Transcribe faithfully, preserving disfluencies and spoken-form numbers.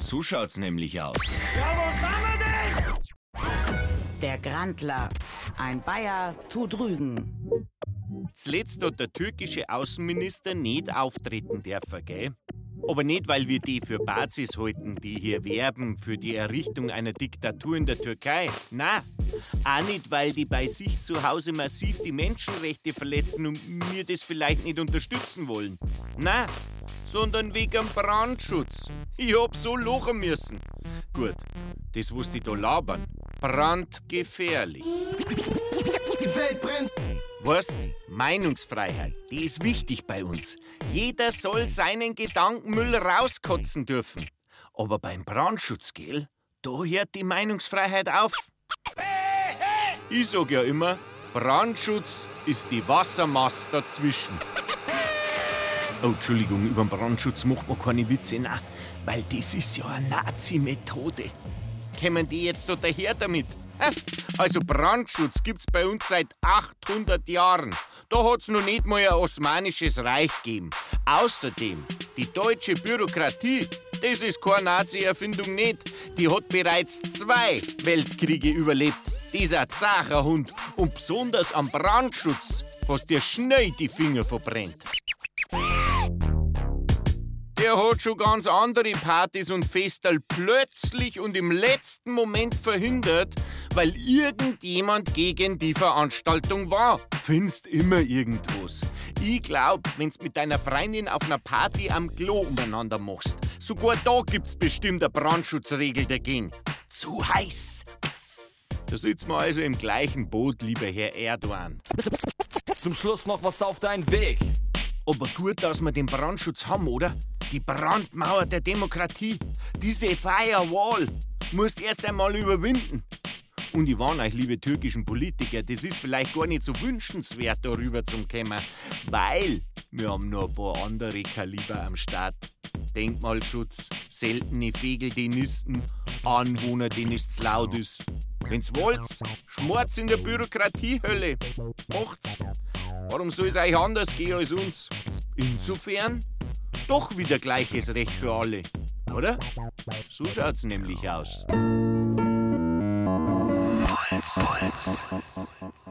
So schaut's nämlich aus. Ja, wo sind wir denn? Der Grandler. Ein Bayer tut Rügen. Zuletzt hat der türkische Außenminister nicht auftreten dürfen, gell? Aber nicht, weil wir die für Bazis halten, die hier werben für die Errichtung einer Diktatur in der Türkei. Nein, auch nicht, weil die bei sich zu Hause massiv die Menschenrechte verletzen und wir das vielleicht nicht unterstützen wollen. Nein, sondern wegen Brandschutz. Ich hab so lachen müssen. Gut, das, was die da labern, brandgefährlich. Die Welt brennt. Weißt, Meinungsfreiheit, die ist wichtig bei uns. Jeder soll seinen Gedankenmüll rauskotzen dürfen. Aber beim Brandschutz, gell, da hört die Meinungsfreiheit auf. Ich sag ja immer, Brandschutz ist die Wassermasse dazwischen. Oh, Entschuldigung, über den Brandschutz macht man keine Witze, nein, weil das ist ja eine Nazi-Methode. Kämen die jetzt da daher damit? Also Brandschutz gibt's bei uns seit achthundert Jahren. Da hat's noch nicht mal ein osmanisches Reich gegeben. Außerdem, die deutsche Bürokratie, das ist keine Nazi-Erfindung nicht. Die hat bereits zwei Weltkriege überlebt. Dieser Zacherhund. Und besonders am Brandschutz hast dir schnell die Finger verbrennt. Der hat schon ganz andere Partys und Festal plötzlich und im letzten Moment verhindert, weil irgendjemand gegen die Veranstaltung war. Findest immer irgendwas. Ich glaub, wenn's mit deiner Freundin auf einer Party am Klo umeinander machst, sogar da gibt's bestimmt eine Brandschutzregel dagegen. Zu heiß. Da sitzen wir also im gleichen Boot, lieber Herr Erdogan. Zum Schluss noch was auf deinen Weg. Aber gut, dass wir den Brandschutz haben, oder? Die Brandmauer der Demokratie. Diese Firewall musst erst einmal überwinden. Und ich warne euch, liebe türkischen Politiker, das ist vielleicht gar nicht so wünschenswert, darüber zu kommen, weil wir haben noch ein paar andere Kaliber am Start. Denkmalschutz, seltene Fegeldänisten, Anwohner, denen es zu laut ist. Wenn's wollt, schmort's in der Bürokratiehölle. Macht's. Warum soll es euch anders gehen als uns? Insofern doch wieder gleiches Recht für alle, oder? So schaut's nämlich aus. Puls. Puls.